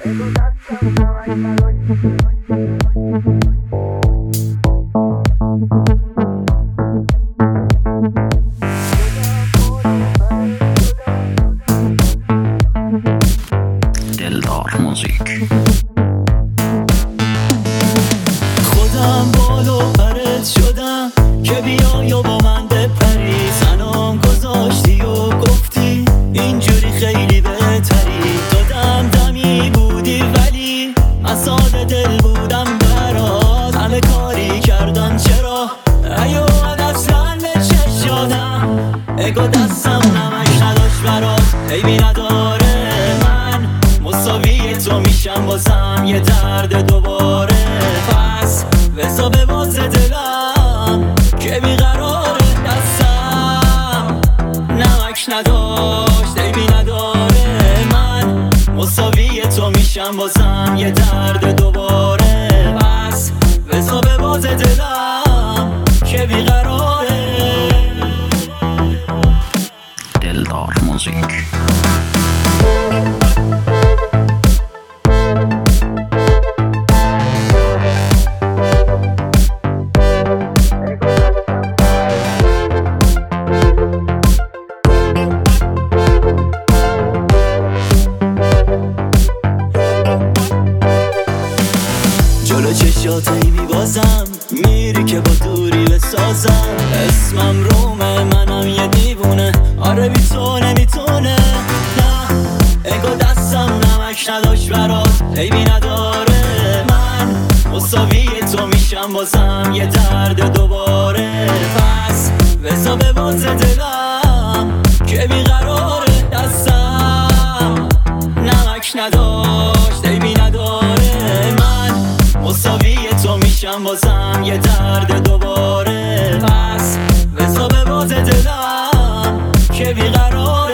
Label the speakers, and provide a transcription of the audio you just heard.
Speaker 1: دلدار موزیک.
Speaker 2: خودم بالو پرت شدم که بیای و با من بپری، سنام گذاشتی و گفتی اینجوری خیلی بهتری. دادم دمی بودی ولی اساد دل بودم برات، همه کاری کردم چرا ایوان اصلا به چشادم. اگو دستم نمک نداشت برات عیبی نداره، من مساوی تو میشم واسم یه درد دوباره. پس بزا به باز دلم که بیقراره، دستم نمک نداشت عیبی نداره، من مساوی تو میشم واسم یه درد دوباره. پس بزا به باز دلم که بیقراره.
Speaker 1: دلدار موزیک.
Speaker 2: جلو چشات میبازم میری که با دوری بسازم، اسمم رومه منم یه دیوونه، آره بی تو نمیتونه. نه اگه دستم نمک نداشت برات عیبی نداره، من مساوی تو میشم بازم یه درد دوباره. پس بزا به باز دلم که بیقراره، دستم نمک نداشت عیبی نداره، من مساوی تو میشم بازم یه درد دوباره. پس بزا به باز دلم که بیقراره.